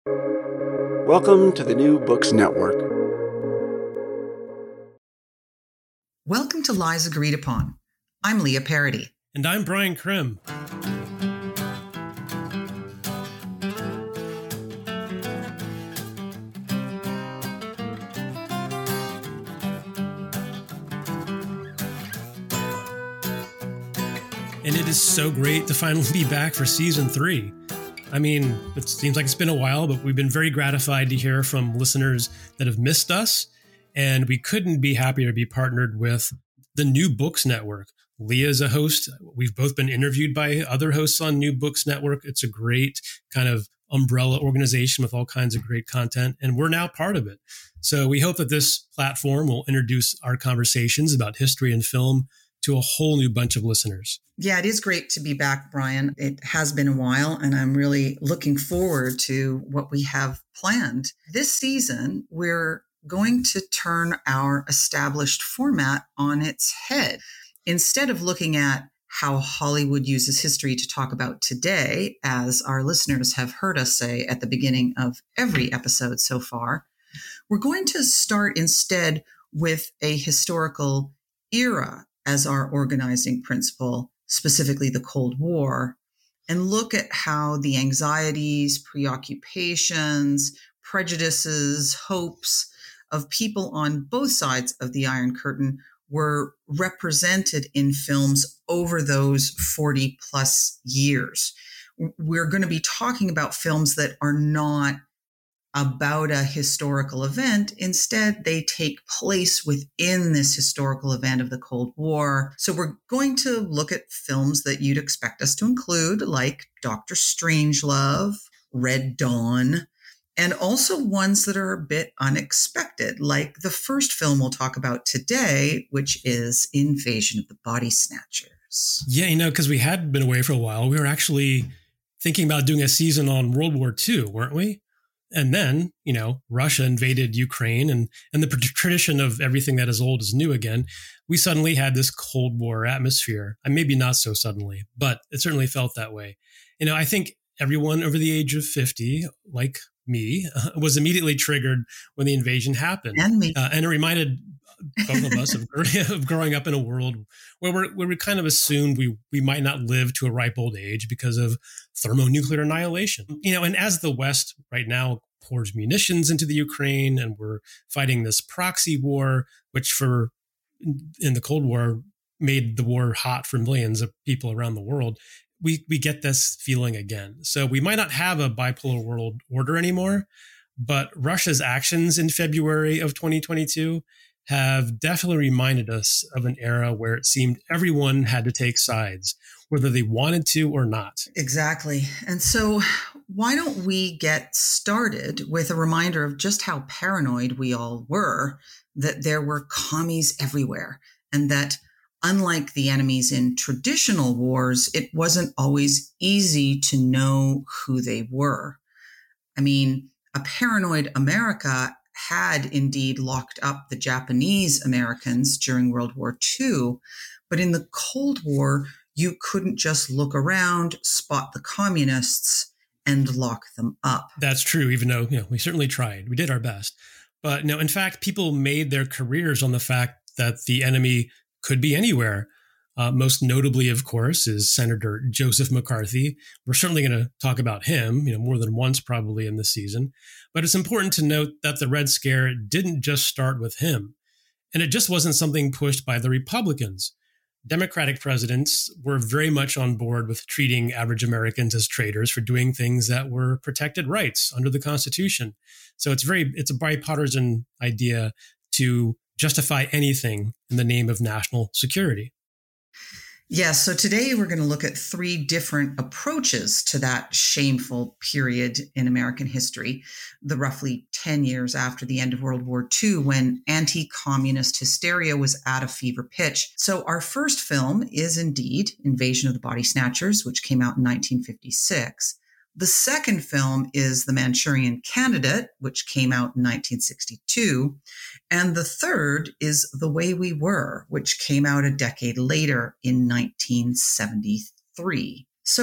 Welcome to the New Books Network. Welcome to Lies Agreed Upon. I'm Leah Parody. And I'm Brian Krim. And it is so great to finally be back for season 3. I mean, it seems like it's been a while, but we've been very gratified to hear from listeners that have missed us. And we couldn't be happier to be partnered with the New Books Network. Leah is a host. We've both been interviewed by other hosts on New Books Network. It's a great kind of umbrella organization with all kinds of great content, and we're now part of it. So we hope that this platform will introduce our conversations about history and film to a whole new bunch of listeners. Yeah, it is great to be back, Brian. It has been a while, and I'm really looking forward to what we have planned. This season, we're going to turn our established format on its head. Instead of looking at how Hollywood uses history to talk about today, as our listeners have heard us say at the beginning of every episode so far, we're going to start instead with a historical era as our organizing principle, specifically the Cold War, and look at how the anxieties, preoccupations, prejudices, hopes of people on both sides of the Iron Curtain were represented in films over those 40 plus years. We're going to be talking about films that are not about a historical event. Instead, they take place within this historical event of the Cold War. So we're going to look at films that you'd expect us to include, like Dr. Strangelove, Red Dawn, and also ones that are a bit unexpected, like the first film we'll talk about today, which is Invasion of the Body Snatchers. Yeah, because we had been away for a while. We were actually thinking about doing a season on World War II, weren't we? And then, Russia invaded Ukraine and the tradition of everything that is old is new again. We suddenly had this Cold War atmosphere. And maybe not so suddenly, but it certainly felt that way. I think everyone over the age of 50, like me, was immediately triggered when the invasion happened. And me. And it reminded both of us of growing up in a world where we kind of assumed we might not live to a ripe old age because of thermonuclear annihilation. And as the West right now pours munitions into the Ukraine and we're fighting this proxy war, which in the Cold War made the war hot for millions of people around the world, we get this feeling again. So we might not have a bipolar world order anymore, but Russia's actions in February of 2022 have definitely reminded us of an era where it seemed everyone had to take sides, whether they wanted to or not. Exactly. And so why don't we get started with a reminder of just how paranoid we all were, that there were commies everywhere, and that unlike the enemies in traditional wars, it wasn't always easy to know who they were. I mean, a paranoid America had indeed locked up the Japanese Americans during World War II. But in the Cold War, you couldn't just look around, spot the communists, and lock them up. That's true, even though we certainly tried. We did our best. But no, in fact, people made their careers on the fact that the enemy could be anywhere. Most notably, of course, is Senator Joseph McCarthy. We're certainly going to talk about him, more than once probably in this season. But it's important to note that the Red Scare didn't just start with him. And it just wasn't something pushed by the Republicans. Democratic presidents were very much on board with treating average Americans as traitors for doing things that were protected rights under the Constitution. So it's a bipartisan idea to justify anything in the name of national security. Yes. So today we're going to look at 3 different approaches to that shameful period in American history, the roughly 10 years after the end of World War II, when anti-communist hysteria was at a fever pitch. So our first film is indeed Invasion of the Body Snatchers, which came out in 1956. The second film is The Manchurian Candidate, which came out in 1962. And the third is The Way We Were, which came out a decade later in 1973. So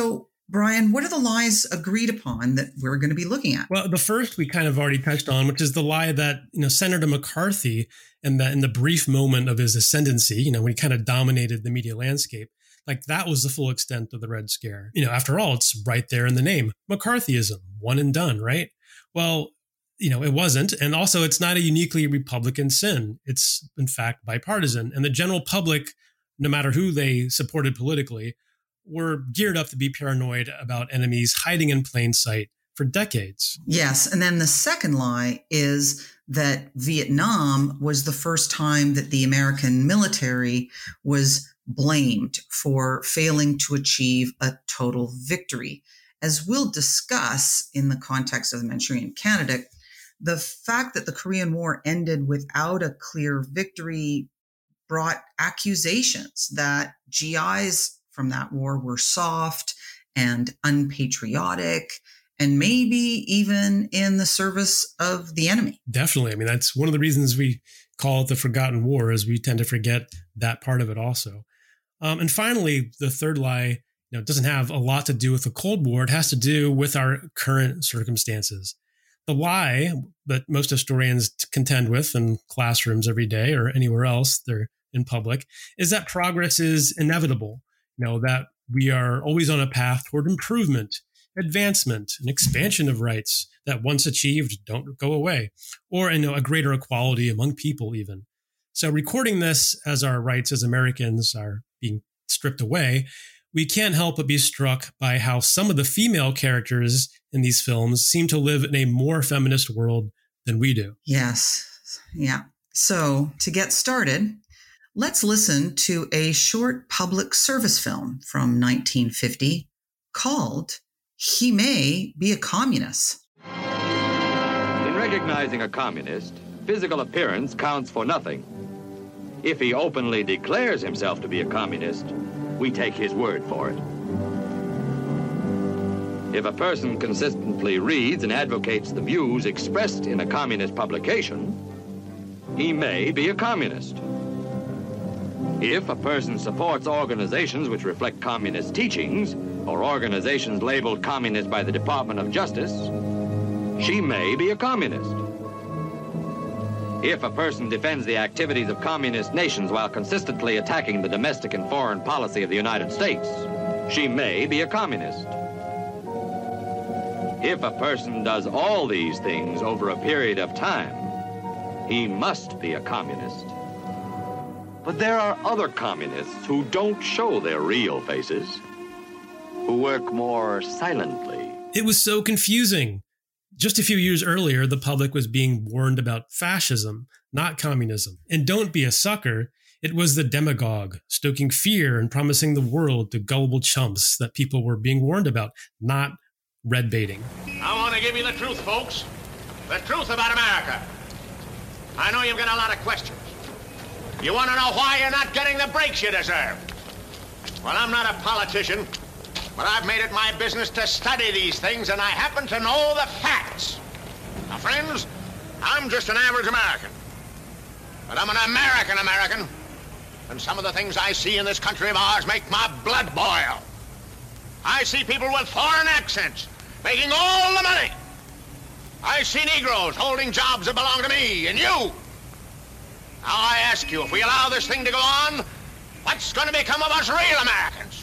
Brian, what are the lies agreed upon that we're going to be looking at? Well, the first we kind of already touched on, which is the lie that, Senator McCarthy, and that in the brief moment of his ascendancy, when he kind of dominated the media landscape, like that was the full extent of the Red Scare. After all, it's right there in the name, McCarthyism, one and done, right? Well, it wasn't. And also it's not a uniquely Republican sin. It's in fact bipartisan. And the general public, no matter who they supported politically, were geared up to be paranoid about enemies hiding in plain sight for decades. Yes. And then the second lie is that Vietnam was the first time that the American military was blamed for failing to achieve a total victory. As we'll discuss in the context of the Manchurian Candidate, the fact that the Korean War ended without a clear victory brought accusations that GIs from that war were soft and unpatriotic, and maybe even in the service of the enemy. Definitely. I mean, that's one of the reasons we call it the Forgotten War, is we tend to forget that part of it also. And finally, the third lie, doesn't have a lot to do with the Cold War. It has to do with our current circumstances. The lie that most historians contend with in classrooms every day or anywhere else they're in public is that progress is inevitable. That we are always on a path toward improvement, advancement, and expansion of rights that once achieved don't go away, or a greater equality among people even. So recording this as our rights as Americans are being stripped away, we can't help but be struck by how some of the female characters in these films seem to live in a more feminist world than we do. Yes. Yeah. So to get started, let's listen to a short public service film from 1950 called He May Be a Communist. In recognizing a communist, physical appearance counts for nothing. If he openly declares himself to be a communist, we take his word for it. If a person consistently reads and advocates the views expressed in a communist publication, he may be a communist. If a person supports organizations which reflect communist teachings, or organizations labeled communist by the Department of Justice, she may be a communist. If a person defends the activities of communist nations while consistently attacking the domestic and foreign policy of the United States, she may be a communist. If a person does all these things over a period of time, he must be a communist. But there are other communists who don't show their real faces, who work more silently. It was so confusing. Just a few years earlier, the public was being warned about fascism, not communism. And don't be a sucker. It was the demagogue stoking fear and promising the world to gullible chumps that people were being warned about, not red baiting. I want to give you the truth, folks. The truth about America. I know you've got a lot of questions. You want to know why you're not getting the breaks you deserve? Well, I'm not a politician, but I've made it my business to study these things, and I happen to know the facts. Now, friends, I'm just an average American. But I'm an American, and some of the things I see in this country of ours make my blood boil. I see people with foreign accents making all the money. I see Negroes holding jobs that belong to me and you. Now I ask you, if we allow this thing to go on, what's going to become of us real Americans?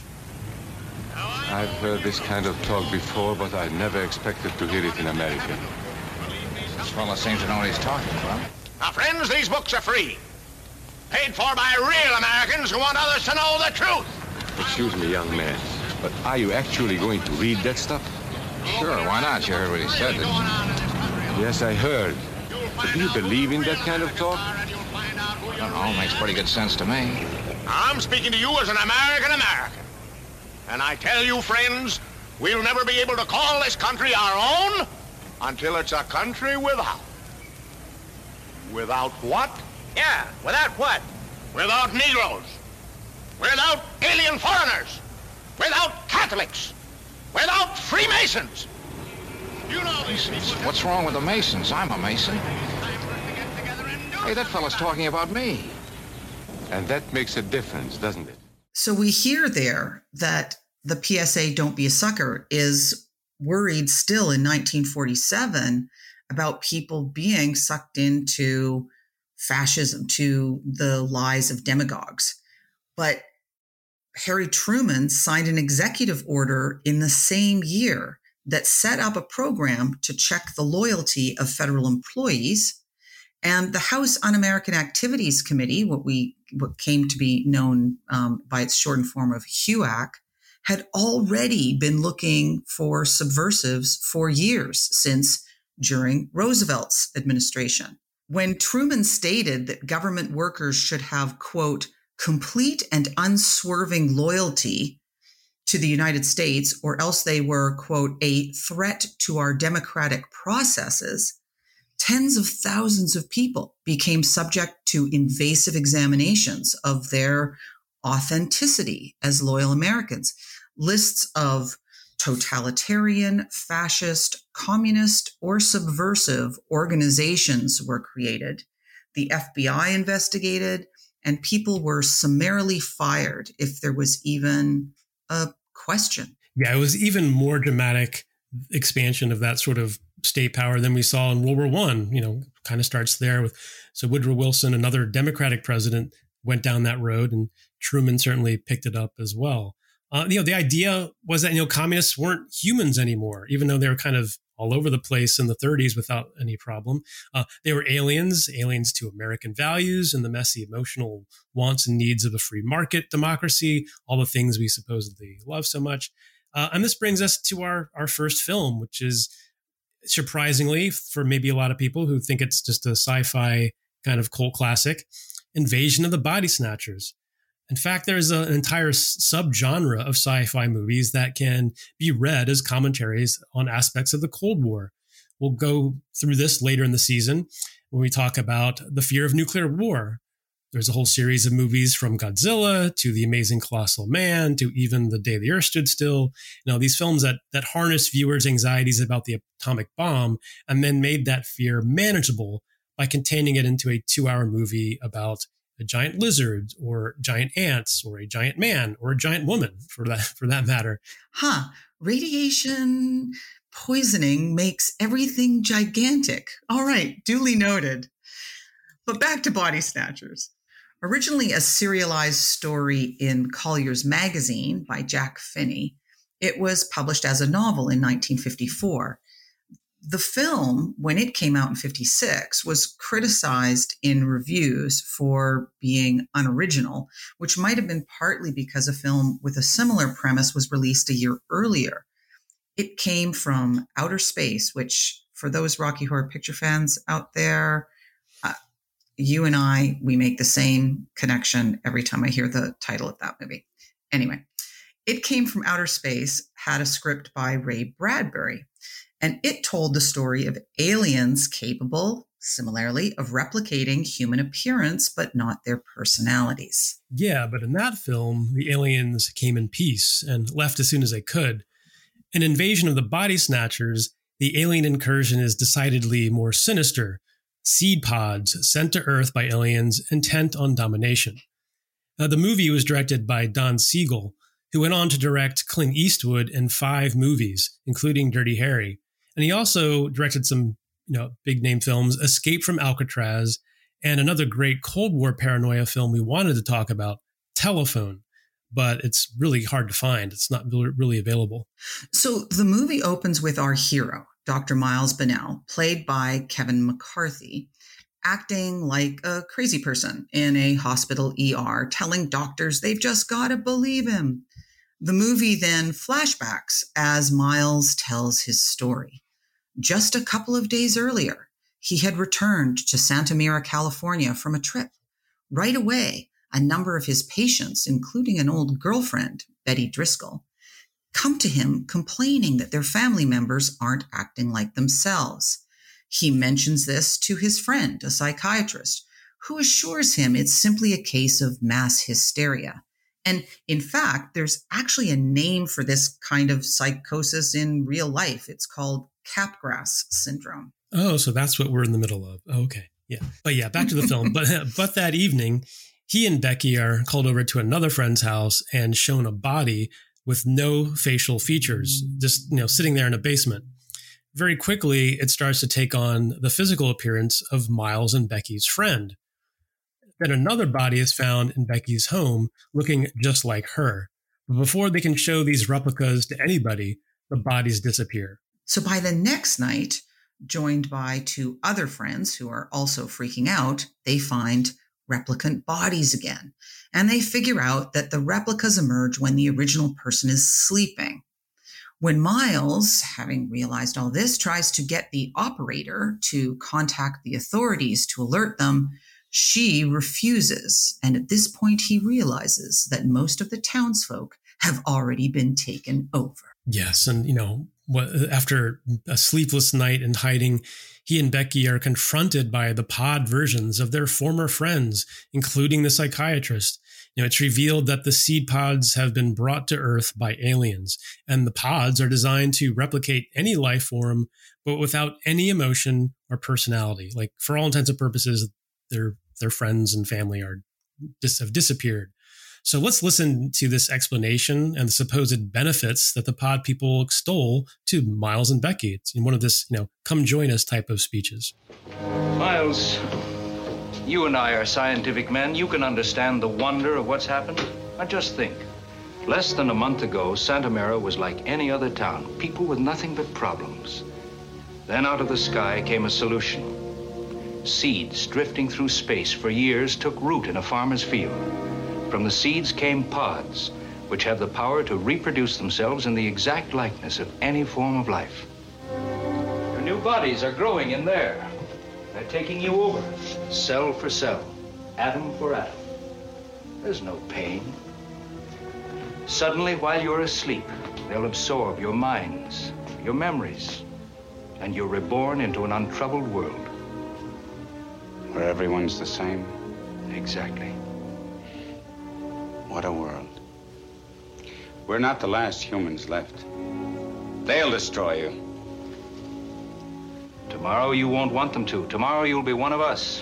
I've heard this kind of talk before, but I never expected to hear it in America. This fellow seems to know what he's talking about. Now, friends, these books are free. Paid for by real Americans who want others to know the truth. Excuse me, young man, but are you actually going to read that stuff? Sure, why not? You heard what he said, didn't you? Yes, I heard. But do you believe in that kind of talk? I don't know, makes pretty good sense to me. I'm speaking to you as an American. And I tell you, friends, we'll never be able to call this country our own until it's a country without. Without what? Yeah, without what? Without Negroes. Without alien foreigners. Without Catholics. Without Freemasons. You know these Masons? What's wrong with the Masons? I'm a Mason. Hey, that fellow's talking about me. And that makes a difference, doesn't it? So we hear there that the PSA Don't Be a Sucker is worried still in 1947 about people being sucked into fascism, to the lies of demagogues. But Harry Truman signed an executive order in the same year that set up a program to check the loyalty of federal employees. And the House Un-American Activities Committee, what came to be known by its shortened form of HUAC, had already been looking for subversives for years, since during Roosevelt's administration. When Truman stated that government workers should have, quote, complete and unswerving loyalty to the United States, or else they were, quote, a threat to our democratic processes, tens of thousands of people became subject to invasive examinations of their authenticity as loyal Americans. Lists of totalitarian, fascist, communist, or subversive organizations were created. The FBI investigated, and people were summarily fired if there was even a question. Yeah, it was even more dramatic expansion of that sort of state power than we saw in World War I. Kind of starts there with, so Woodrow Wilson, another Democratic president, went down that road, and Truman certainly picked it up as well. The idea was that, communists weren't humans anymore, even though they were kind of all over the place in the 30s without any problem. They were aliens to American values and the messy emotional wants and needs of a free market democracy, all the things we supposedly love so much. And this brings us to our first film, which is surprisingly, for maybe a lot of people who think it's just a sci-fi kind of cult classic, Invasion of the Body Snatchers. In fact, there's an entire subgenre of sci-fi movies that can be read as commentaries on aspects of the Cold War. We'll go through this later in the season when we talk about the fear of nuclear war. There's a whole series of movies from Godzilla to The Amazing Colossal Man to even The Day the Earth Stood Still. These films that harness viewers' anxieties about the atomic bomb and then made that fear manageable by containing it into a 2-hour movie about a giant lizard or giant ants or a giant man or a giant woman for that matter. Radiation poisoning makes everything gigantic. All right, duly noted. But back to Body Snatchers. Originally a serialized story in Collier's Magazine by Jack Finney, it was published as a novel in 1954. The film, when it came out in 56, was criticized in reviews for being unoriginal, which might have been partly because a film with a similar premise was released a year earlier. It came from outer space, which for those Rocky Horror Picture fans out there, you and I, we make the same connection every time I hear the title of that movie. Anyway, It Came from Outer Space had a script by Ray Bradbury. And it told the story of aliens capable, similarly, of replicating human appearance, but not their personalities. Yeah, but in that film, the aliens came in peace and left as soon as they could. In Invasion of the Body Snatchers, the alien incursion is decidedly more sinister. Seed pods sent to Earth by aliens intent on domination. The movie was directed by Don Siegel, who went on to direct Clint Eastwood in 5 movies, including Dirty Harry. And he also directed some, big name films, Escape from Alcatraz, and another great Cold War paranoia film we wanted to talk about, Telephone. But it's really hard to find. It's not really available. So the movie opens with our hero, Dr. Miles Bennell, played by Kevin McCarthy, acting like a crazy person in a hospital ER, telling doctors they've just got to believe him. The movie then flashbacks as Miles tells his story. Just a couple of days earlier, he had returned to Santa Mira, California from a trip. Right away, a number of his patients, including an old girlfriend, Betty Driscoll, come to him complaining that their family members aren't acting like themselves. He mentions this to his friend, a psychiatrist, who assures him it's simply a case of mass hysteria. And in fact, there's actually a name for this kind of psychosis in real life. It's called Capgras syndrome. Oh, so that's what we're in the middle of. Okay. Yeah. But yeah, back to the film. But that evening, he and Becky are called over to another friend's house and shown a body with no facial features, just, sitting there in a basement. Very quickly, it starts to take on the physical appearance of Miles and Becky's friend. Then another body is found in Becky's home looking just like her. But before they can show these replicas to anybody, the bodies disappear. So by the next night, joined by two other friends who are also freaking out, they find replicant bodies again. And they figure out that the replicas emerge when the original person is sleeping. When Miles, having realized all this, tries to get the operator to contact the authorities to alert them, she refuses. And at this point, he realizes that most of the townsfolk have already been taken over. Yes. And, after a sleepless night in hiding, he and Becky are confronted by the pod versions of their former friends, including the psychiatrist. It's revealed that the seed pods have been brought to Earth by aliens, and the pods are designed to replicate any life form, but without any emotion or personality. Like, for all intents and purposes, their friends and family have disappeared. So let's listen to this explanation and the supposed benefits that the pod people extol to Miles and Becky. It's in one of this, come join us type of speeches. Miles, you and I are scientific men. You can understand the wonder of what's happened. Now just think. Less than a month ago, Santa Mara was like any other town. People with nothing but problems. Then out of the sky came a solution. Seeds drifting through space for years took root in a farmer's field. From the seeds came pods, which have the power to reproduce themselves in the exact likeness of any form of life. Your new bodies are growing in there. They're taking you over, cell for cell, atom for atom. There's no pain. Suddenly, while you're asleep, they'll absorb your minds, your memories, and you're reborn into an untroubled world. Where everyone's the same? Exactly. What a world. We're not the last humans left. They'll destroy you. Tomorrow you won't want them to. Tomorrow you'll be one of us.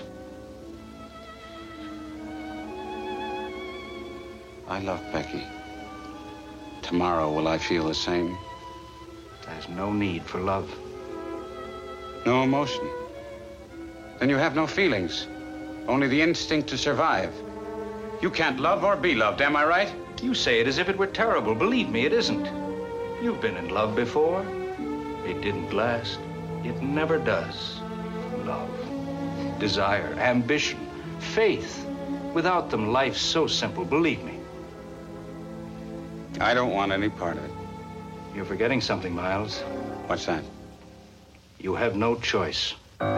I love Becky. Tomorrow will I feel the same? There's no need for love. No emotion. Then you have no feelings. Only the instinct to survive. You can't love or be loved, am I right? You say it as if it were terrible. Believe me, it isn't. You've been in love before. It didn't last. It never does. Love, desire, ambition, faith. Without them, life's so simple, believe me. I don't want any part of it. You're forgetting something, Miles. What's that? You have no choice.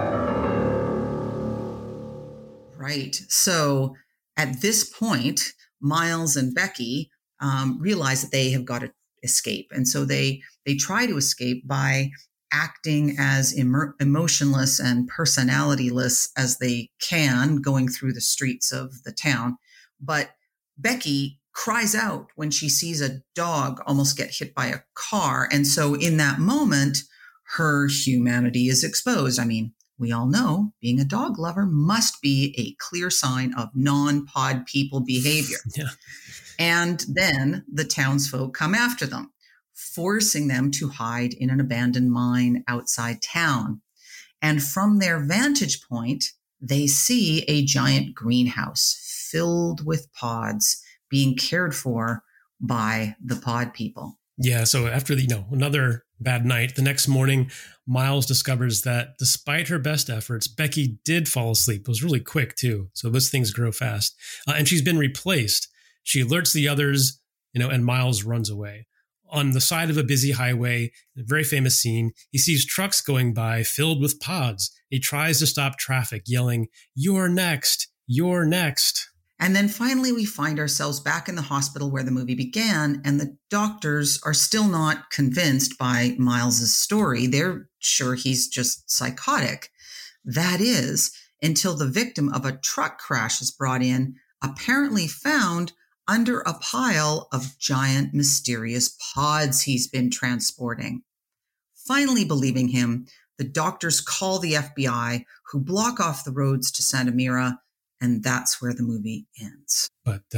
Right. So at this point, Miles and Becky realize that they have got to escape. And so they try to escape by acting as emotionless and personalityless as they can, going through the streets of the town. But Becky cries out when she sees a dog almost get hit by a car. And so in that moment, her humanity is exposed. I mean, we all know being a dog lover must be a clear sign of non-pod people behavior. Yeah. And then the townsfolk come after them, forcing them to hide in an abandoned mine outside town. And from their vantage point, they see a giant greenhouse filled with pods being cared for by the pod people. Yeah. So after another bad night, the next morning, Miles discovers that despite her best efforts, Becky did fall asleep. It was really quick too. So those things grow fast. And she's been replaced. She alerts the others, and Miles runs away. On the side of a busy highway, a very famous scene, he sees trucks going by filled with pods. He tries to stop traffic, yelling, "You're next, you're next." And then finally, we find ourselves back in the hospital where the movie began, and the doctors are still not convinced by Miles's story. They're sure he's just psychotic. That is, until the victim of a truck crash is brought in, apparently found under a pile of giant mysterious pods he's been transporting. Finally believing him, the doctors call the FBI, who block off the roads to Santa Mira, and that's where the movie ends. But does it?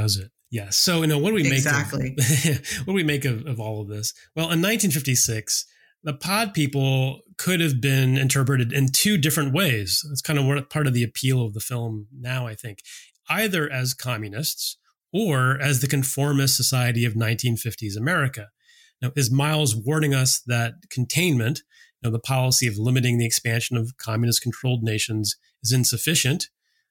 Yeah. So, what do we make exactly. what do we make of all of this? Well, in 1956, the pod people could have been interpreted in two different ways. That's kind of part of the appeal of the film now, I think, either as communists or as the conformist society of 1950s America. Now, is Miles warning us that containment, the policy of limiting the expansion of communist-controlled nations, is insufficient?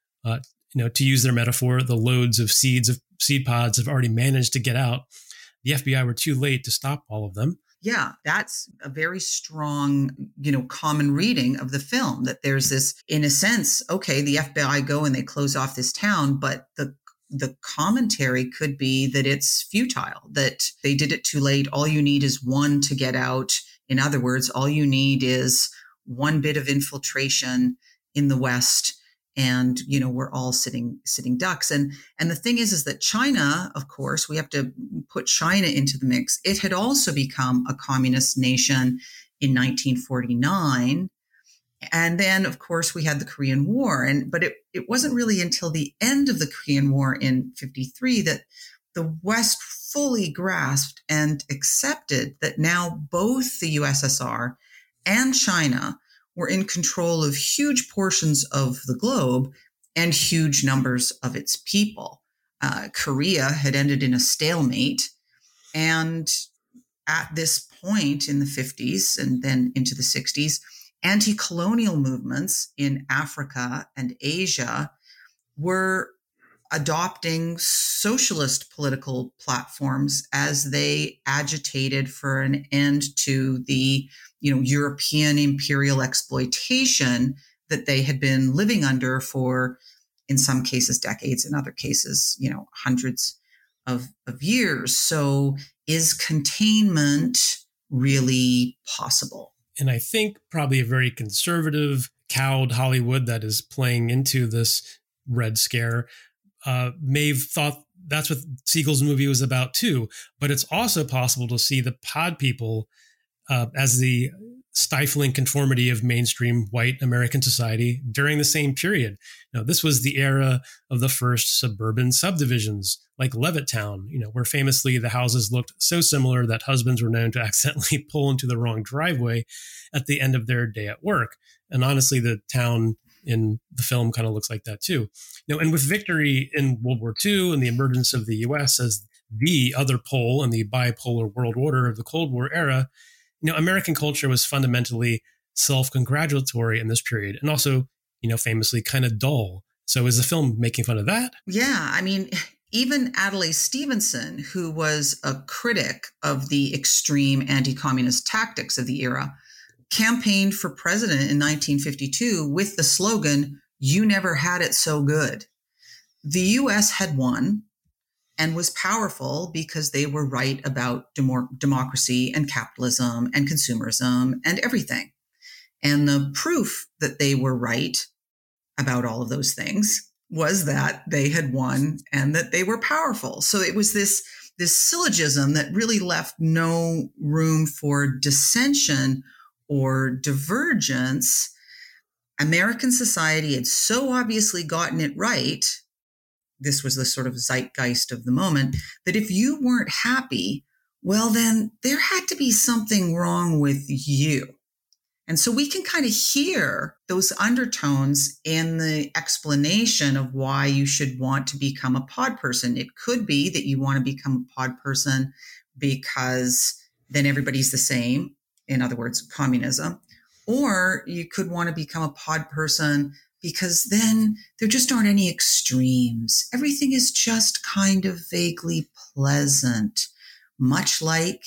To use their metaphor, the loads of seed pods have already managed to get out. The FBI were too late to stop all of them. Yeah, that's a very strong, common reading of the film, that there's this, in a sense, okay, the FBI go and they close off this town, but the commentary could be that it's futile, that they did it too late. All you need is one to get out. In other words, all you need is one bit of infiltration in the West, and we're all sitting ducks. And the thing is that China, of course, we have to put China into the mix. It had also become a communist nation in 1949. And then, of course, we had the Korean War. But it wasn't really until the end of the Korean War in 1953 that the West fully grasped and accepted that now both the USSR and China were in control of huge portions of the globe and huge numbers of its people. Korea had ended in a stalemate. And at this point in the 50s and then into the 60s, anti-colonial movements in Africa and Asia were adopting socialist political platforms as they agitated for an end to the European imperial exploitation that they had been living under for, in some cases, decades, in other cases, hundreds of years. So is containment really possible? And I think probably a very conservative, cowed Hollywood that is playing into this Red Scare may have thought that's what Siegel's movie was about too. But it's also possible to see the pod people as the stifling conformity of mainstream white American society during the same period. Now, this was the era of the first suburban subdivisions like Levittown, where famously the houses looked so similar that husbands were known to accidentally pull into the wrong driveway at the end of their day at work. And honestly, the town in the film kind of looks like that too. And with victory in World War II and the emergence of the U.S. as the other pole in the bipolar world order of the Cold War era, American culture was fundamentally self-congratulatory in this period, and also, famously kind of dull. So is the film making fun of that? Yeah. I mean, even Adlai Stevenson, who was a critic of the extreme anti-communist tactics of the era, campaigned for president in 1952 with the slogan, "You never had it so good." The U.S. had won and was powerful because they were right about democracy and capitalism and consumerism and everything. And the proof that they were right about all of those things was that they had won and that they were powerful. So it was this syllogism that really left no room for dissension or divergence. American society had so obviously gotten it right, this was the sort of zeitgeist of the moment, that if you weren't happy, well, then there had to be something wrong with you. And so we can kind of hear those undertones in the explanation of why you should want to become a pod person. It could be that you want to become a pod person because then everybody's the same. In other words, communism. Or you could want to become a pod person because then there just aren't any extremes. Everything is just kind of vaguely pleasant, much like,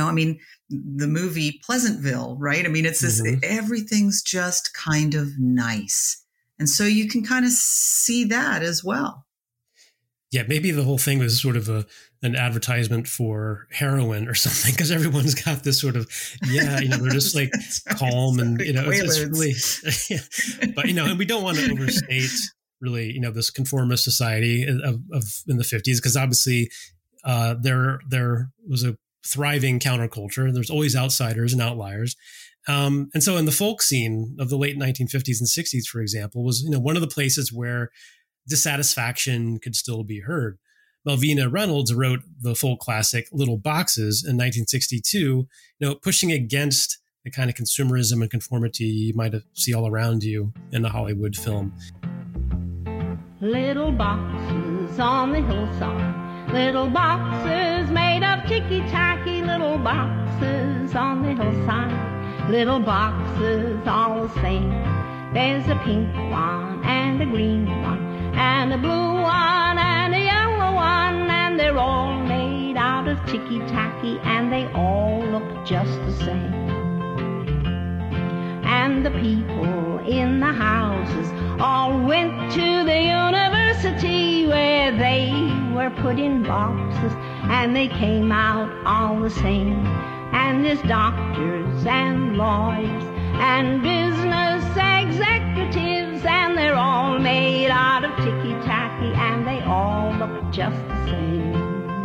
the movie Pleasantville, right? I mean, it's this, everything's just kind of nice. And so you can kind of see that as well. Yeah, maybe the whole thing was sort of an advertisement for heroin or something, because everyone's got this sort of, they're just like calm and, it's really, but, and we don't want to overstate really, this conformist society of in the 50s, because obviously there was a thriving counterculture. There's always outsiders and outliers. And so in the folk scene of the late 1950s and 60s, for example, was, one of the places where dissatisfaction could still be heard. Malvina Reynolds wrote the full classic Little Boxes in 1962, pushing against the kind of consumerism and conformity you might see all around you in a Hollywood film. Little boxes on the hillside, little boxes made of ticky-tacky, little boxes on the hillside, little boxes all the same. There's a pink one and a green one and a blue one and a yellow one, and they're all made out of ticky-tacky, and they all look just the same. And the people in the houses all went to the university, where they were put in boxes and they came out all the same. And there's doctors and lawyers and business executives, and they're all made out of ticky-tacky, and they all look just the same.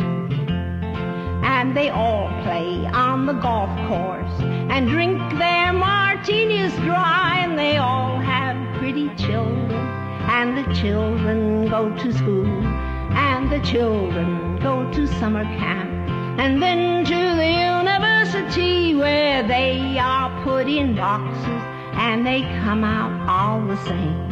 And they all play on the golf course and drink their martinis dry, and they all have pretty children, and the children go to school, and the children go to summer camp, and then to the university, where they are put in boxes and they come out all the same.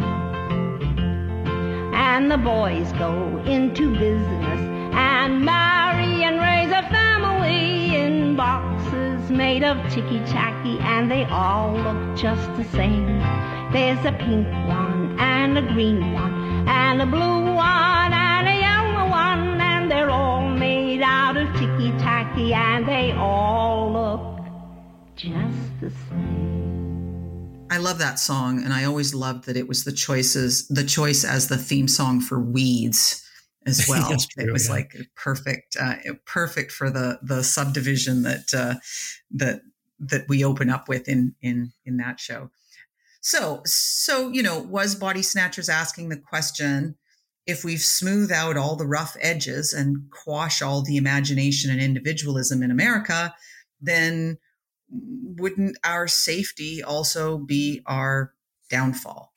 And the boys go into business and marry and raise a family in boxes made of ticky-tacky, and they all look just the same. There's a pink one and a green one and a blue one and a yellow one, and they're all made out of ticky-tacky, and they all look just the same. I love that song, and I always loved that it was the choice as the theme song for Weeds as well. It was like perfect for the subdivision that we open up with in that show. So was Body Snatchers asking the question, if we've smoothed out all the rough edges and quash all the imagination and individualism in America, then wouldn't our safety also be our downfall?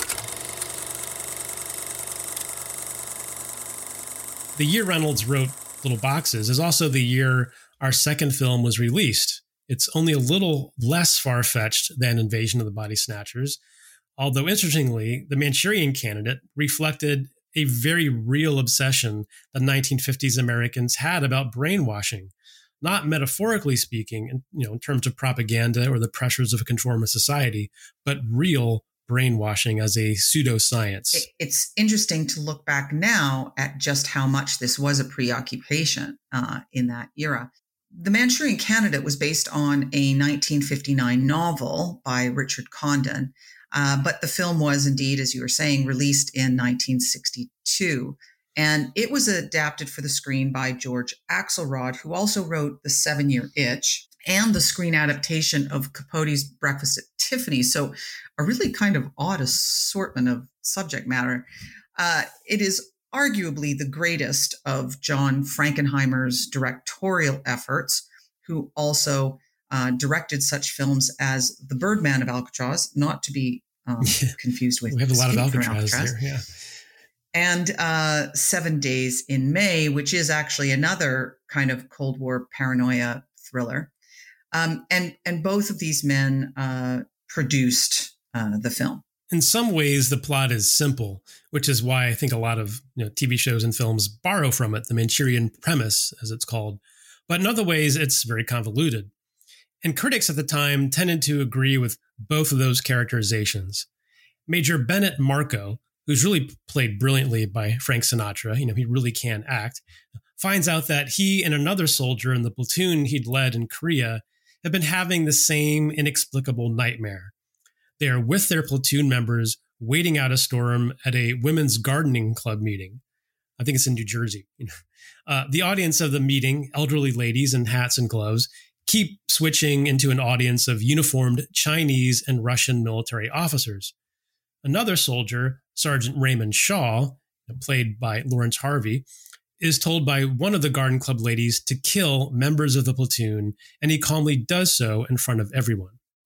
The year Reynolds wrote Little Boxes is also the year our second film was released. It's only a little less far-fetched than Invasion of the Body Snatchers, although interestingly, The Manchurian Candidate reflected a very real obsession that 1950s Americans had about brainwashing, not metaphorically speaking, in terms of propaganda or the pressures of a conformist society, but real brainwashing as a pseudoscience. It's interesting to look back now at just how much this was a preoccupation in that era. The Manchurian Candidate was based on a 1959 novel by Richard Condon, but the film was indeed, as you were saying, released in 1962. And it was adapted for the screen by George Axelrod, who also wrote The 7-Year Itch and the screen adaptation of Capote's Breakfast at Tiffany's. So a really kind of odd assortment of subject matter. It is arguably the greatest of John Frankenheimer's directorial efforts, who also directed such films as The Birdman of Alcatraz, not to be confused with we have a lot of Alcatraz here, yeah. And 7 Days in May, which is actually another kind of Cold War paranoia thriller. And both of these men produced the film. In some ways, the plot is simple, which is why I think a lot of TV shows and films borrow from it, the Manchurian premise, as it's called. But in other ways, it's very convoluted. And critics at the time tended to agree with both of those characterizations. Major Bennett Marco, who's really played brilliantly by Frank Sinatra, he really can act, finds out that he and another soldier in the platoon he'd led in Korea have been having the same inexplicable nightmare. They are with their platoon members waiting out a storm at a women's gardening club meeting. I think it's in New Jersey. The audience of the meeting, elderly ladies in hats and gloves, keep switching into an audience of uniformed Chinese and Russian military officers. Another soldier, Sergeant Raymond Shaw, played by Lawrence Harvey, is told by one of the garden club ladies to kill members of the platoon, and he calmly does so in front of everyone.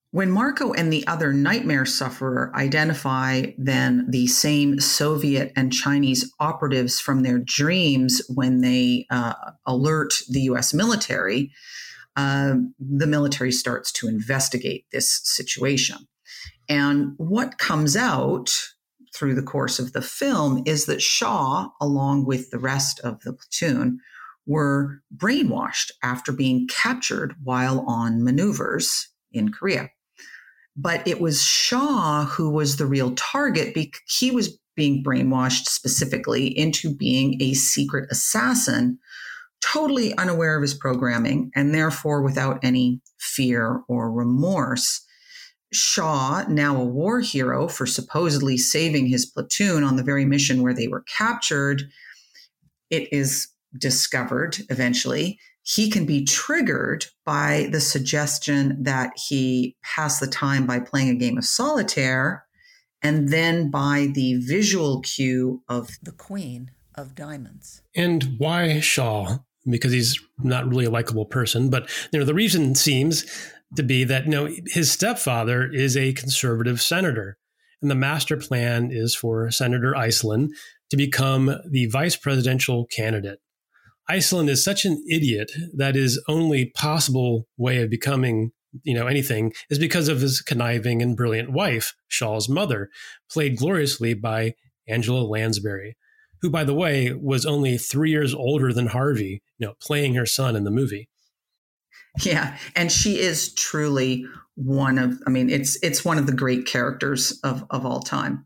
When Marco and the other nightmare sufferer identify then the same Soviet and Chinese operatives from their dreams when they alert the U.S. military, the military starts to investigate this situation. And what comes out through the course of the film is that Shaw, along with the rest of the platoon, were brainwashed after being captured while on maneuvers in Korea. But it was Shaw who was the real target because he was being brainwashed specifically into being a secret assassin, totally unaware of his programming and therefore without any fear or remorse. Shaw, now a war hero for supposedly saving his platoon on the very mission where they were captured, it is discovered eventually he can be triggered by the suggestion that he pass the time by playing a game of solitaire, and then by the visual cue of the Queen of Diamonds. And why Shaw? Because he's not really a likable person, but the reason seems to be that his stepfather is a conservative senator, and the master plan is for Senator Iselin to become the vice presidential candidate. Iselin is such an idiot that his only possible way of becoming, anything is because of his conniving and brilliant wife, Shaw's mother, played gloriously by Angela Lansbury, who, by the way, was only 3 years older than Harvey, playing her son in the movie. Yeah, and she is truly it's one of the great characters of all time.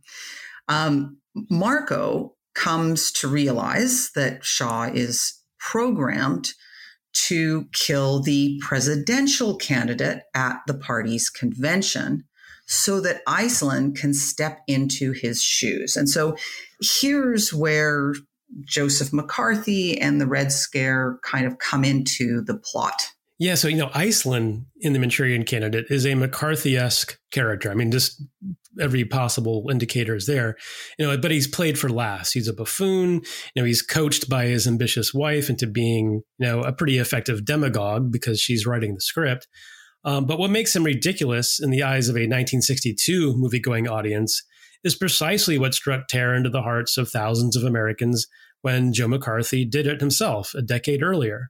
Marco comes to realize that Shaw is programmed to kill the presidential candidate at the party's convention so that Iselin can step into his shoes. And so here's where Joseph McCarthy and the Red Scare kind of come into the plot. Yeah, so, Iselin in The Manchurian Candidate is a McCarthy-esque character. Just every possible indicator is there, but he's played for laughs. He's a buffoon. He's coached by his ambitious wife into being, a pretty effective demagogue because she's writing the script. But what makes him ridiculous in the eyes of a 1962 movie-going audience is precisely what struck terror into the hearts of thousands of Americans when Joe McCarthy did it himself a decade earlier.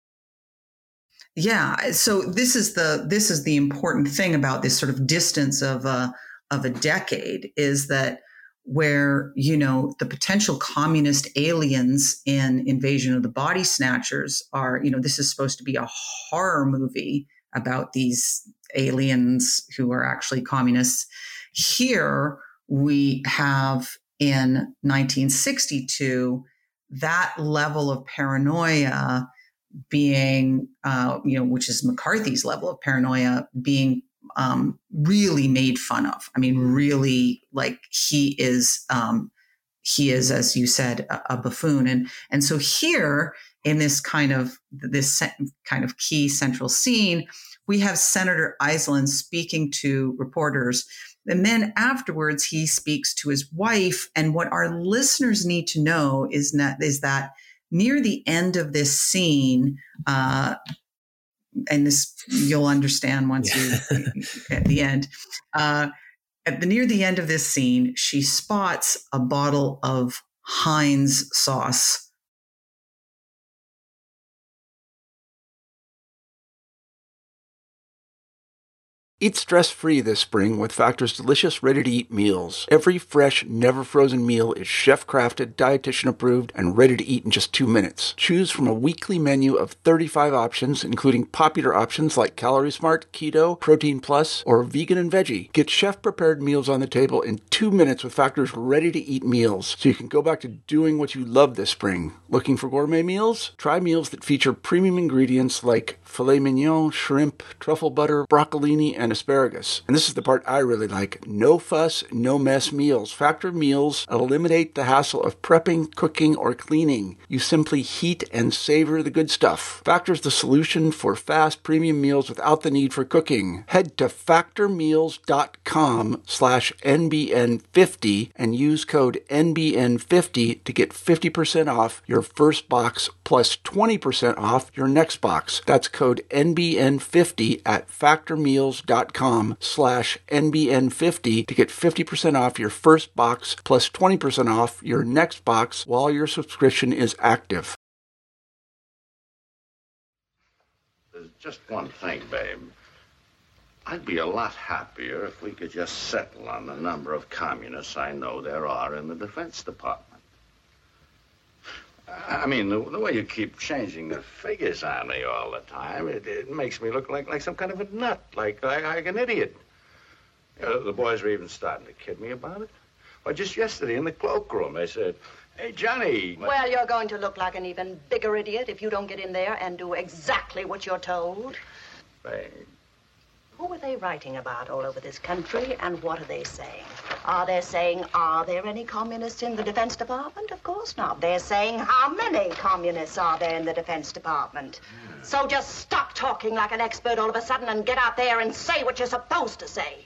Yeah, so this is the important thing about this sort of distance of a decade is that where the potential communist aliens in Invasion of the Body Snatchers are, this is supposed to be a horror movie about these aliens who are actually communists. Here we have in 1962 that level of paranoia being, which is McCarthy's level of paranoia, being really made fun of. Really, like he is, as you said, a buffoon. And so here in this kind of key central scene, we have Senator Iselin speaking to reporters. And then afterwards, he speaks to his wife. And what our listeners need to know is that near the end of this scene, and this you'll understand once you at the end. Near the end of this scene, she spots a bottle of Heinz sauce. Eat stress-free this spring with Factor's delicious ready-to-eat meals. Every fresh, never-frozen meal is chef-crafted, dietitian-approved, and ready to eat in just 2 minutes. Choose from a weekly menu of 35 options, including popular options like Calorie Smart, Keto, Protein Plus, or Vegan and Veggie. Get chef-prepared meals on the table in 2 minutes with Factor's ready-to-eat meals, so you can go back to doing what you love this spring. Looking for gourmet meals? Try meals that feature premium ingredients like filet mignon, shrimp, truffle butter, broccolini, and asparagus. And this is the part I really like. No fuss, no mess meals. Factor meals eliminate the hassle of prepping, cooking, or cleaning. You simply heat and savor the good stuff. Factor's the solution for fast premium meals without the need for cooking. Head to factormeals.com/NBN50 and use code NBN50 to get 50% off your first box plus 20% off your next box. That's code NBN50 at factormeals.com/NBN50. McCarthyHire.com/NBN50 to get 50% off your first box plus 20% off your next box while your subscription is active. There's just one thing, babe. I'd be a lot happier if we could just settle on the number of communists I know there are in the Defense Department. I mean, the way you keep changing the figures on me all the time, it makes me look like some kind of a nut, like an idiot. You know, the boys were even starting to kid me about it. Well, just yesterday in the cloakroom, they said, "Hey, Johnny." Well, you're going to look like an even bigger idiot if you don't get in there and do exactly what you're told. Babe. Who are they writing about all over this country, and what are they saying? Are they saying, are there any communists in the Defense Department? Of course not. They're saying, how many communists are there in the Defense Department? So just stop talking like an expert all of a sudden and get out there and say what you're supposed to say.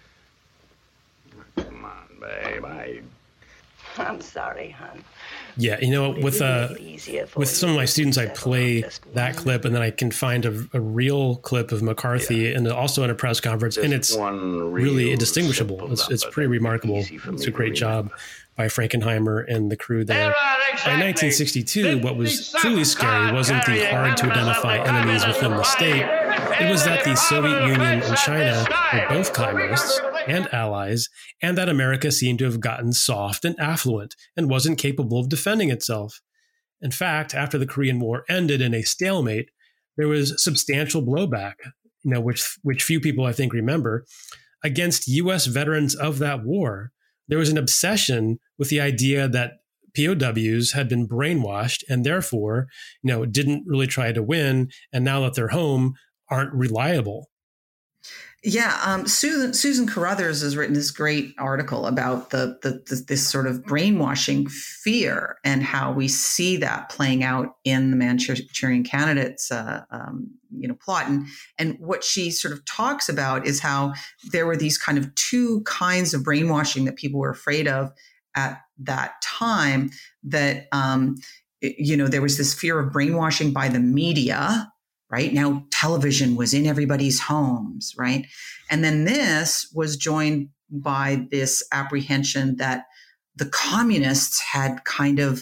Come on, babe. I'm sorry, hon. Yeah, you know, with some of my students, I play that clip, and then I can find a real clip of McCarthy, and also in a press conference, and it's really indistinguishable. It's pretty remarkable. It's a great job by Frankenheimer and the crew there. By 1962, what was truly scary wasn't the hard-to-identify enemies within the state. It was that the Soviet Union and China were both communists and allies, and that America seemed to have gotten soft and affluent and wasn't capable of defending itself. In fact, after the Korean War ended in a stalemate, there was substantial blowback, you know, which few people I think remember, against U.S. veterans of that war. There was an obsession with the idea that POWs had been brainwashed and therefore, you know, didn't really try to win, and now that they're home, aren't reliable. Yeah, Susan Carruthers has written this great article about this sort of brainwashing fear and how we see that playing out in the Manchurian Candidates, plot. And what she sort of talks about is how there were these kind of two kinds of brainwashing that people were afraid of at that time. That there was this fear of brainwashing by the media. Right now, television was in everybody's homes, right? And then this was joined by this apprehension that the communists had kind of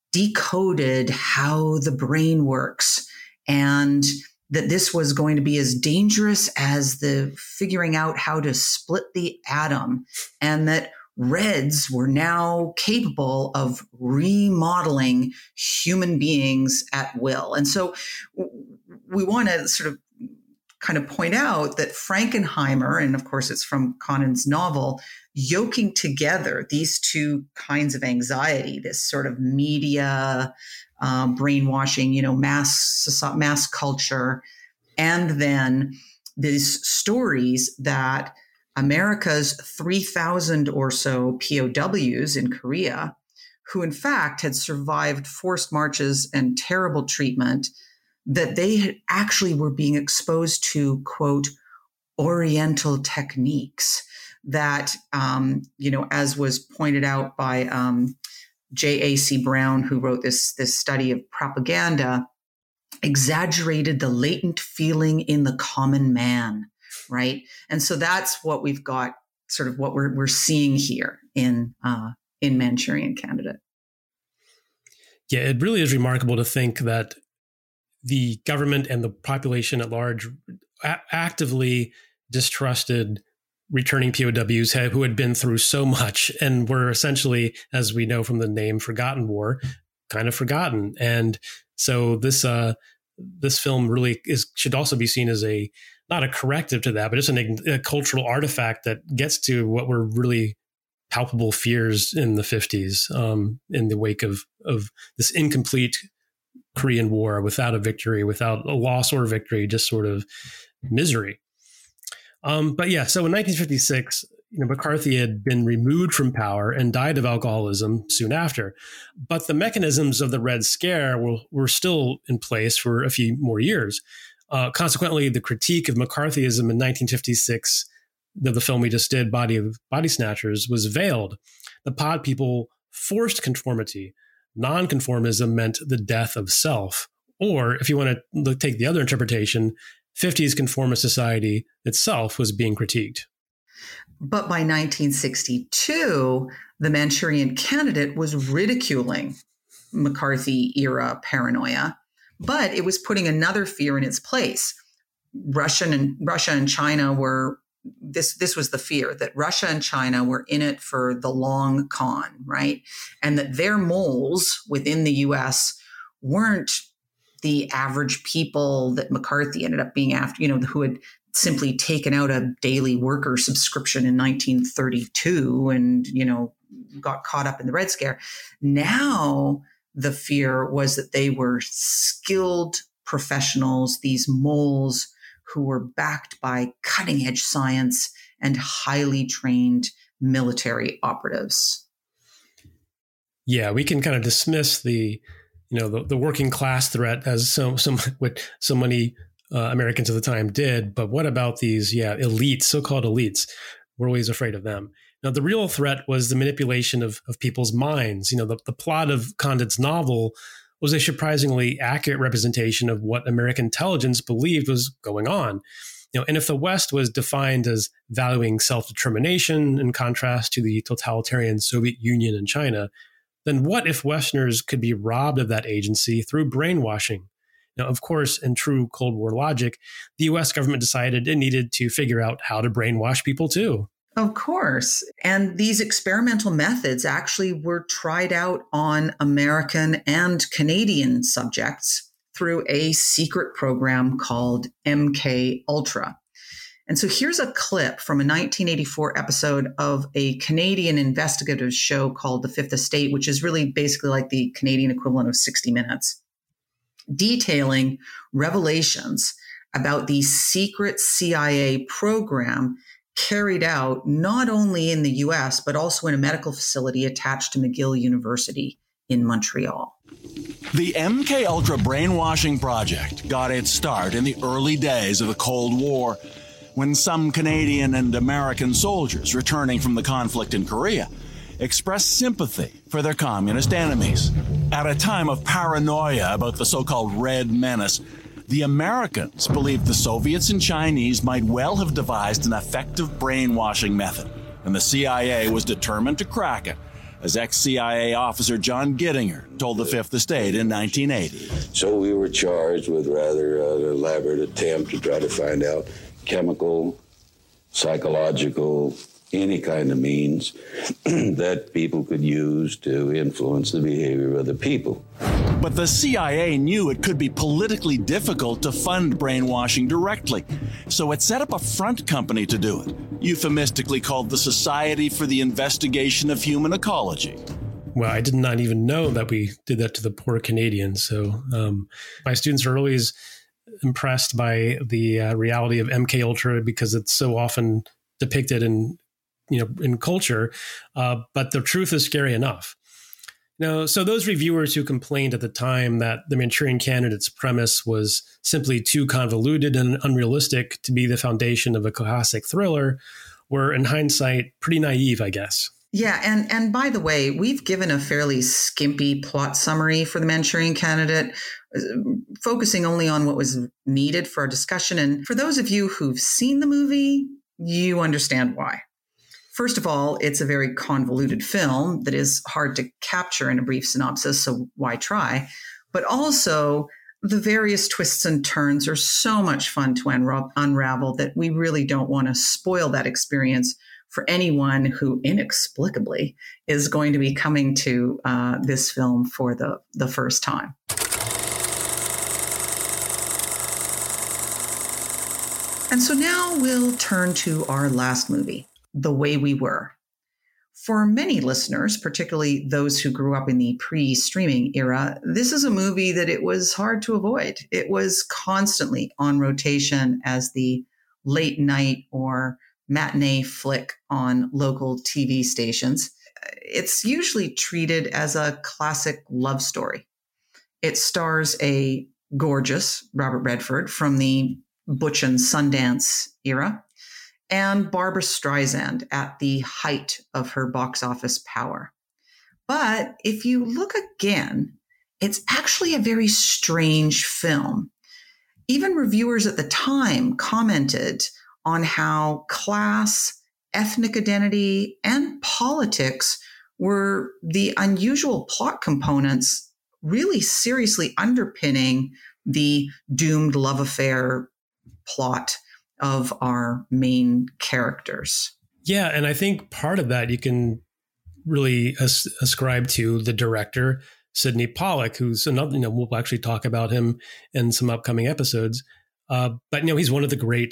decoded how the brain works, and that this was going to be as dangerous as the figuring out how to split the atom, and that Reds were now capable of remodeling human beings at will. And so we want to sort of kind of point out that Frankenheimer, and of course it's from Conan's novel, yoking together these two kinds of anxiety, this sort of media brainwashing, mass culture, and then these stories that America's 3,000 or so POWs in Korea, who in fact had survived forced marches and terrible treatment, that they had actually were being exposed to, quote, Oriental techniques that, as was pointed out by J.A.C. Brown, who wrote this study of propaganda, exaggerated the latent feeling in the common man. Right. And so that's what we've got, sort of what we're seeing here in Manchurian Candidate. Yeah, it really is remarkable to think that the government and the population at large actively distrusted returning POWs who had been through so much and were essentially, as we know from the name Forgotten War, kind of forgotten. And so this film really should also be seen as not a corrective to that, but it's a cultural artifact that gets to what were really palpable fears in the 50s, in the wake of this incomplete Korean War without a victory, without a loss or victory, just sort of misery. But yeah, so in 1956, McCarthy had been removed from power and died of alcoholism soon after. But the mechanisms of the Red Scare were still in place for a few more years. Consequently, the critique of McCarthyism in 1956, the film we just did, Body Snatchers, was veiled. The pod people forced conformity. Nonconformism meant the death of self. Or, if you want to take the other interpretation, 50s conformist society itself was being critiqued. But by 1962, the Manchurian Candidate was ridiculing McCarthy-era paranoia, but it was putting another fear in its place. Russia and China were, this was the fear, that Russia and China were in it for the long con, right? And that their moles within the U.S. weren't the average people that McCarthy ended up being after, who had simply taken out a daily worker subscription in 1932 and, got caught up in the Red Scare. Now the fear was that they were skilled professionals, these moles who were backed by cutting edge science and highly trained military operatives. Yeah, we can kind of dismiss the working class threat as so many Americans at the time did. But what about these, elites, so-called elites? We're always afraid of them. Now, the real threat was the manipulation of people's minds. The plot of Condit's novel was a surprisingly accurate representation of what American intelligence believed was going on. And if the West was defined as valuing self-determination in contrast to the totalitarian Soviet Union and China, then what if Westerners could be robbed of that agency through brainwashing? Now, of course, in true Cold War logic, the U.S. government decided it needed to figure out how to brainwash people too. Of course. And these experimental methods actually were tried out on American and Canadian subjects through a secret program called MK Ultra. And so here's a clip from a 1984 episode of a Canadian investigative show called The Fifth Estate, which is really basically like the Canadian equivalent of 60 Minutes, detailing revelations about the secret CIA program carried out not only in the US, but also in a medical facility attached to McGill University in Montreal. The MK Ultra brainwashing project got its start in the early days of the Cold War, when some Canadian and American soldiers returning from the conflict in Korea expressed sympathy for their communist enemies. At a time of paranoia about the so-called Red Menace, the Americans believed the Soviets and Chinese might well have devised an effective brainwashing method, and the CIA was determined to crack it, as ex-CIA officer John Gittinger told the Fifth Estate in 1980. So we were charged with rather an elaborate attempt to try to find out chemical, psychological, any kind of means that people could use to influence the behavior of other people. But the CIA knew it could be politically difficult to fund brainwashing directly, so it set up a front company to do it, euphemistically called the Society for the Investigation of Human Ecology. Well, I did not even know that we did that to the poor Canadians. So my students are always impressed by the reality of MK Ultra because it's so often depicted in culture, but the truth is scary enough. Now, so those reviewers who complained at the time that the Manchurian Candidate's premise was simply too convoluted and unrealistic to be the foundation of a classic thriller were, in hindsight, pretty naive, I guess. Yeah, and by the way, we've given a fairly skimpy plot summary for the Manchurian Candidate, focusing only on what was needed for our discussion. And for those of you who've seen the movie, you understand why. First of all, it's a very convoluted film that is hard to capture in a brief synopsis, so why try? But also, the various twists and turns are so much fun to unravel that we really don't want to spoil that experience for anyone who inexplicably is going to be coming to this film for the first time. And so now we'll turn to our last movie, The Way We Were. For many listeners, particularly those who grew up in the pre-streaming era, this is a movie that it was hard to avoid. It was constantly on rotation as the late night or matinee flick on local TV stations. It's usually treated as a classic love story. It stars a gorgeous Robert Redford from the Butch and Sundance era, and Barbra Streisand at the height of her box office power. But if you look again, it's actually a very strange film. Even reviewers at the time commented on how class, ethnic identity, and politics were the unusual plot components really seriously underpinning the doomed love affair plot of our main characters. Yeah, and I think part of that you can really ascribe to the director, Sidney Pollack, who's another, we'll actually talk about him in some upcoming episodes. But, he's one of the great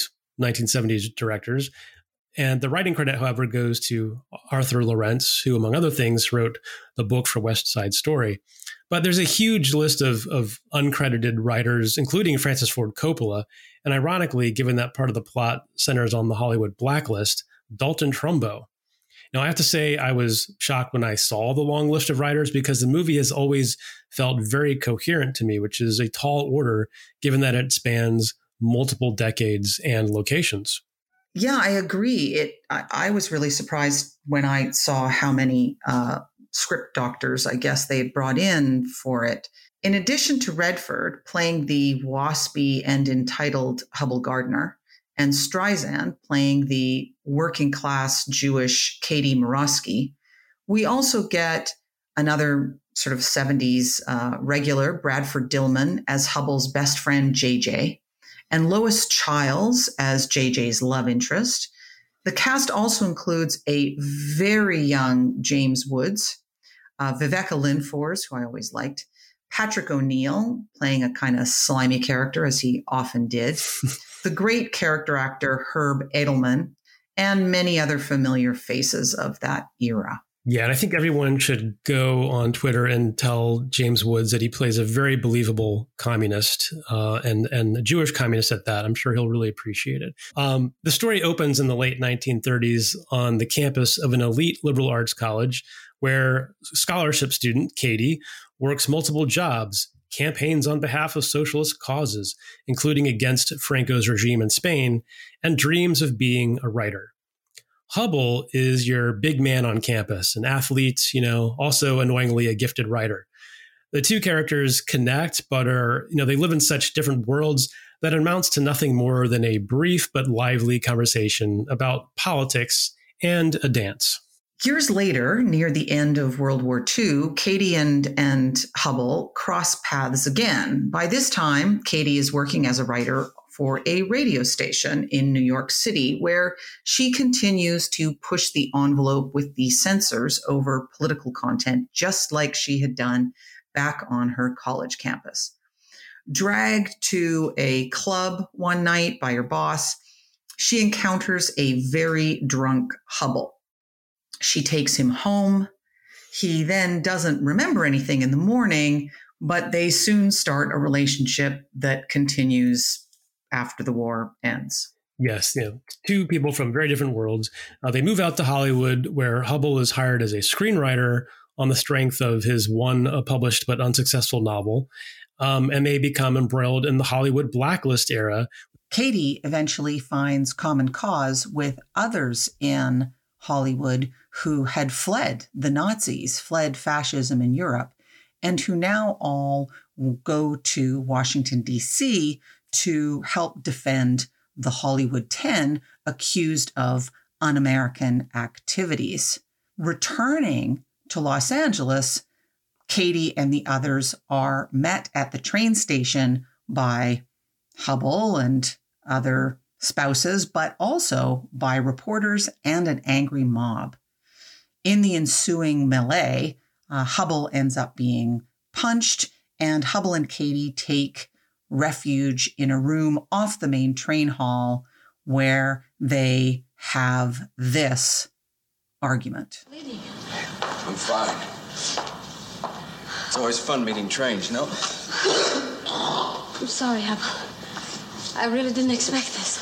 1970s directors. And the writing credit, however, goes to Arthur Lawrence, who, among other things, wrote the book for West Side Story. But there's a huge list of uncredited writers, including Francis Ford Coppola. And ironically, given that part of the plot centers on the Hollywood blacklist, Dalton Trumbo. Now, I have to say I was shocked when I saw the long list of writers because the movie has always felt very coherent to me, which is a tall order, given that it spans multiple decades and locations. Yeah, I agree. I was really surprised when I saw how many script doctors, I guess, they had brought in for it. In addition to Redford playing the waspy and entitled Hubble Gardner, and Streisand playing the working class Jewish Katie Morosky, we also get another sort of 70s regular, Bradford Dillman, as Hubble's best friend, JJ, and Lois Childs as JJ's love interest. The cast also includes a very young James Woods, Viveka Lindfors, who I always liked, Patrick O'Neill playing a kind of slimy character, as he often did, the great character actor Herb Edelman, and many other familiar faces of that era. Yeah, and I think everyone should go on Twitter and tell James Woods that he plays a very believable communist and a Jewish communist at that. I'm sure he'll really appreciate it. The story opens in the late 1930s on the campus of an elite liberal arts college where scholarship student Katie works multiple jobs, campaigns on behalf of socialist causes, including against Franco's regime in Spain, and dreams of being a writer. Hubble is your big man on campus, an athlete, also annoyingly a gifted writer. The two characters connect, but they live in such different worlds that it amounts to nothing more than a brief but lively conversation about politics and a dance. Years later, near the end of World War II, Katie and Hubble cross paths again. By this time, Katie is working as a writer for a radio station in New York City, where she continues to push the envelope with the censors over political content, just like she had done back on her college campus. Dragged to a club one night by her boss, she encounters a very drunk Hubble. She takes him home. He then doesn't remember anything in the morning, but they soon start a relationship that continues after the war ends. Yes, two people from very different worlds. They move out to Hollywood, where Hubble is hired as a screenwriter on the strength of his one published but unsuccessful novel, and they become embroiled in the Hollywood blacklist era. Katie eventually finds common cause with others in Hollywood who had fled the Nazis, fled fascism in Europe, and who now all go to Washington, D.C. to help defend the Hollywood 10 accused of un-American activities. Returning to Los Angeles, Katie and the others are met at the train station by Hubble and other spouses, but also by reporters and an angry mob. In the ensuing melee, Hubble ends up being punched, and Hubble and Katie take refuge in a room off the main train hall where they have this argument. I'm fine. It's always fun meeting trains, you know? I'm sorry, Hubble. I really didn't expect this.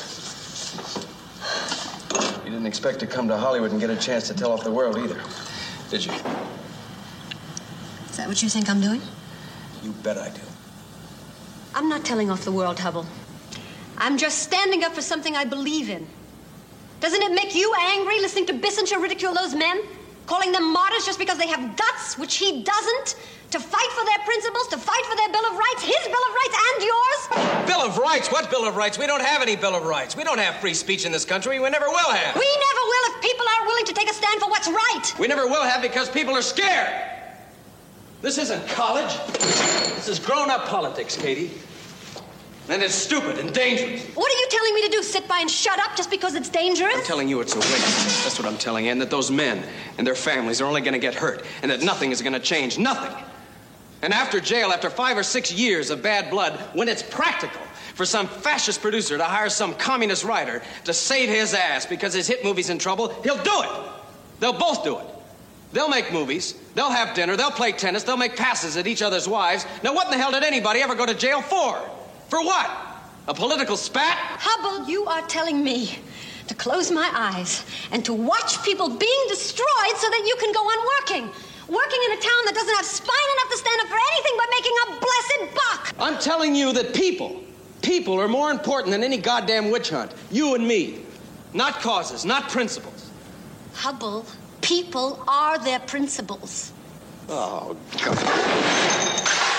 You didn't expect to come to Hollywood and get a chance to tell off the world either, did you? Is that what you think I'm doing? You bet I do. I'm not telling off the world, Hubble. I'm just standing up for something I believe in. Doesn't it make you angry listening to Bissinger ridicule those men? Calling them martyrs just because they have guts, which he doesn't? To fight for their principles, to fight for their Bill of Rights, his Bill of Rights and yours? Bill of Rights? What Bill of Rights? We don't have any Bill of Rights. We don't have free speech in this country. We never will have. We never will if people aren't willing to take a stand for what's right. We never will have because people are scared. This isn't college. This is grown-up politics, Katie. And it's stupid and dangerous. What are you telling me to do? Sit by and shut up just because it's dangerous? I'm telling you it's a waste. That's what I'm telling you. And that those men and their families are only going to get hurt. And that nothing is going to change. Nothing. And after jail, after 5 or 6 years of bad blood, when it's practical for some fascist producer to hire some communist writer to save his ass because his hit movie's in trouble, he'll do it. They'll both do it. They'll make movies. They'll have dinner. They'll play tennis. They'll make passes at each other's wives. Now, what in the hell did anybody ever go to jail for? For what? A political spat? Hubble, you are telling me to close my eyes and to watch people being destroyed so that you can go on working. Working in a town that doesn't have spine enough to stand up for anything but making a blessed buck. I'm telling you that people are more important than any goddamn witch hunt. You and me. Not causes, not principles. Hubble, people are their principles. Oh, God.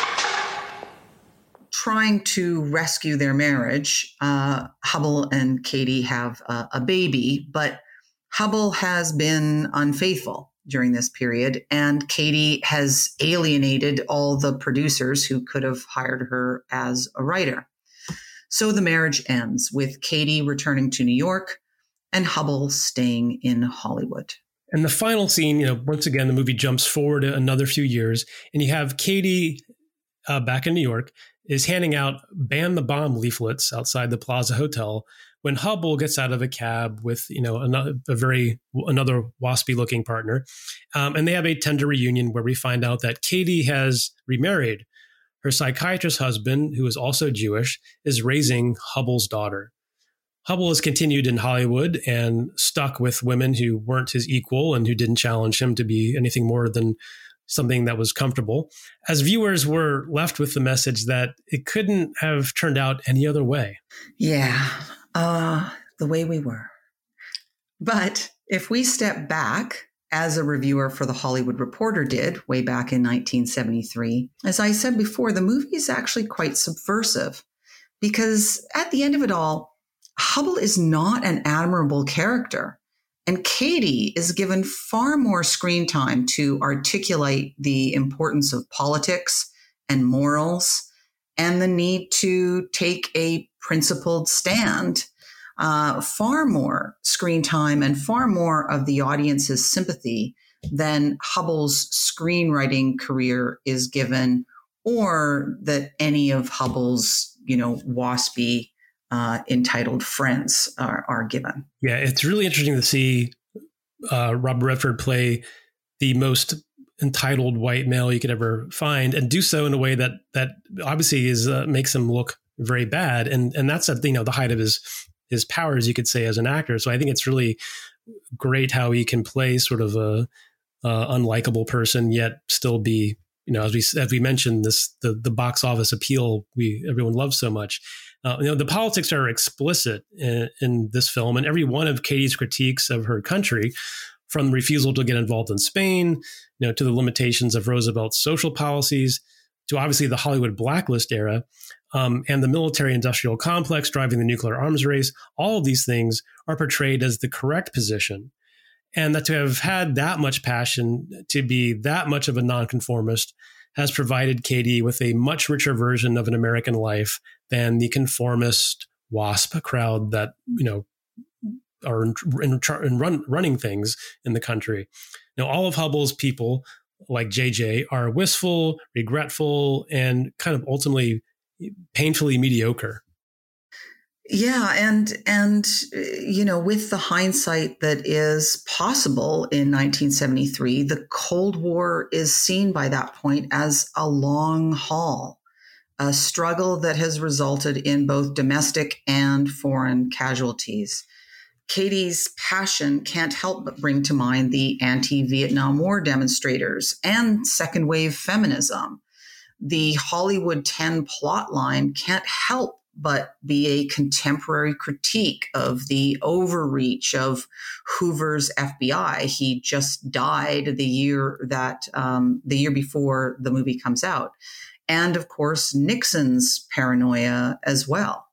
Trying to rescue their marriage, Hubble and Katie have a baby, but Hubble has been unfaithful during this period, and Katie has alienated all the producers who could have hired her as a writer. So the marriage ends with Katie returning to New York and Hubble staying in Hollywood. And the final scene, once again, the movie jumps forward another few years, and you have Katie back in New York is handing out ban the bomb leaflets outside the Plaza Hotel when Hubble gets out of a cab with, another waspy looking partner. And they have a tender reunion where we find out that Katie has remarried. Her psychiatrist husband, who is also Jewish, is raising Hubble's daughter. Hubble has continued in Hollywood and stuck with women who weren't his equal and who didn't challenge him to be anything more than something that was comfortable. As viewers, were left with the message that it couldn't have turned out any other way. Yeah, the way we were. But if we step back, as a reviewer for The Hollywood Reporter did way back in 1973, as I said before, the movie is actually quite subversive because at the end of it all, Hubble is not an admirable character. And Katie is given far more screen time to articulate the importance of politics and morals and the need to take a principled stand. Far more screen time and far more of the audience's sympathy than Hubble's screenwriting career is given, or that any of Hubble's, waspy entitled friends are given. Yeah, it's really interesting to see Robert Redford play the most entitled white male you could ever find, and do so in a way that obviously is makes him look very bad, and that's at the height of his powers, you could say, as an actor. So I think it's really great how he can play sort of a unlikable person, yet still be, as we mentioned, the box office appeal everyone loves so much. The politics are explicit in this film, and every one of Katie's critiques of her country, from refusal to get involved in Spain, to the limitations of Roosevelt's social policies, to obviously the Hollywood blacklist era, and the military-industrial complex driving the nuclear arms race. All of these things are portrayed as the correct position, and that to have had that much passion, to be that much of a nonconformist, has provided Katie with a much richer version of an American life than the conformist WASP crowd that, are running things in the country. Now, all of Hubble's people, like JJ, are wistful, regretful, and kind of ultimately painfully mediocre. Yeah. And, with the hindsight that is possible in 1973, the Cold War is seen by that point as a long haul, a struggle that has resulted in both domestic and foreign casualties. Katie's passion can't help but bring to mind the anti-Vietnam War demonstrators and second wave feminism. The Hollywood 10 plotline can't help but be a contemporary critique of the overreach of Hoover's FBI. He just died the year before the movie comes out. And of course, Nixon's paranoia as well.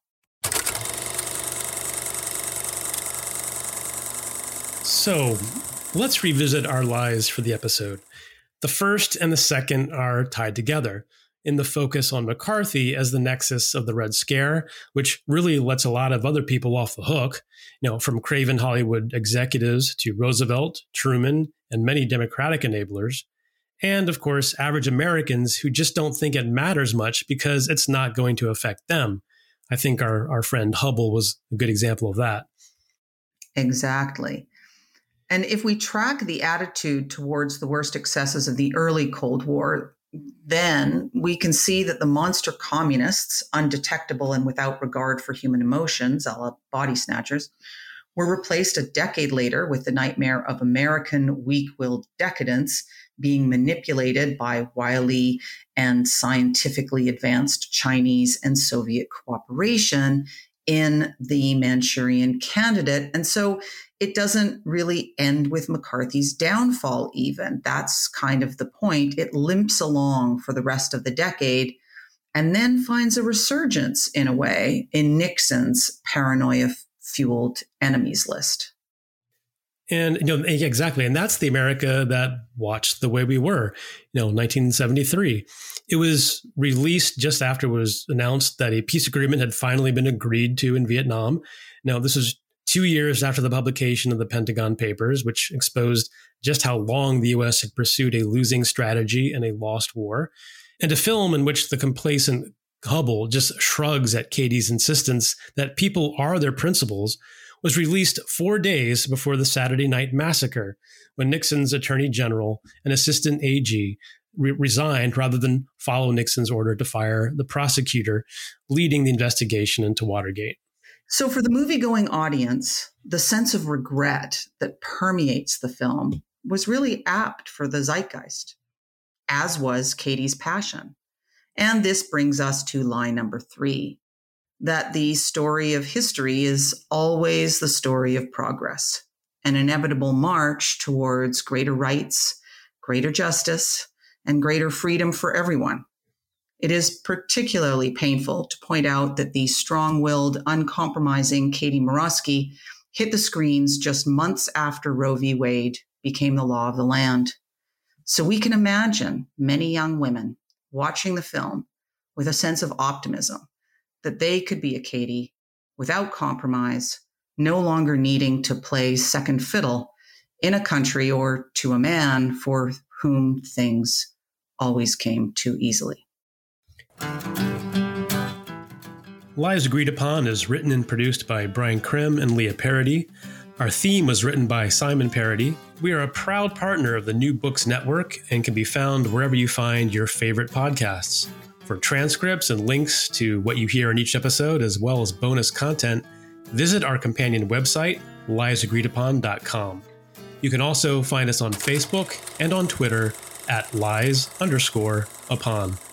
So let's revisit our lies for the episode. The first and the second are tied together in the focus on McCarthy as the nexus of the Red Scare, which really lets a lot of other people off the hook, from craven Hollywood executives to Roosevelt, Truman, and many Democratic enablers. And of course, average Americans who just don't think it matters much because it's not going to affect them. I think our friend Hubble was a good example of that. Exactly. And if we track the attitude towards the worst excesses of the early Cold War, then we can see that the monster communists, undetectable and without regard for human emotions, a la body snatchers, were replaced a decade later with the nightmare of American weak-willed decadence being manipulated by wily and scientifically advanced Chinese and Soviet cooperation in the Manchurian Candidate. And so it doesn't really end with McCarthy's downfall even. That's kind of the point. It limps along for the rest of the decade and then finds a resurgence, in a way, in Nixon's paranoia-fueled enemies list. And, exactly. And that's the America that watched The Way We Were, 1973. It was released just after it was announced that a peace agreement had finally been agreed to in Vietnam. Now, this is 2 years after the publication of the Pentagon Papers, which exposed just how long the U.S. had pursued a losing strategy in a lost war, and a film in which the complacent Hubble just shrugs at Katie's insistence that people are their principals, was released 4 days before the Saturday Night Massacre, when Nixon's Attorney General and Assistant AG resigned rather than follow Nixon's order to fire the prosecutor leading the investigation into Watergate. So for the movie-going audience, the sense of regret that permeates the film was really apt for the zeitgeist, as was Katie's passion. And this brings us to lie number 3, that the story of history is always the story of progress, an inevitable march towards greater rights, greater justice, and greater freedom for everyone. It is particularly painful to point out that the strong-willed, uncompromising Katie Morosky hit the screens just months after Roe v. Wade became the law of the land. So we can imagine many young women watching the film with a sense of optimism that they could be a Katie without compromise, no longer needing to play second fiddle in a country or to a man for whom things always came too easily. Lies Agreed Upon is written and produced by Brian Krim and Leah Parody. Our theme was written by Simon Parody. We are a proud partner of the New Books Network and can be found wherever you find your favorite podcasts. For transcripts and links to what you hear in each episode, as well as bonus content, visit our companion website, liesagreedupon.com. You can also find us on Facebook and on Twitter at lies_upon.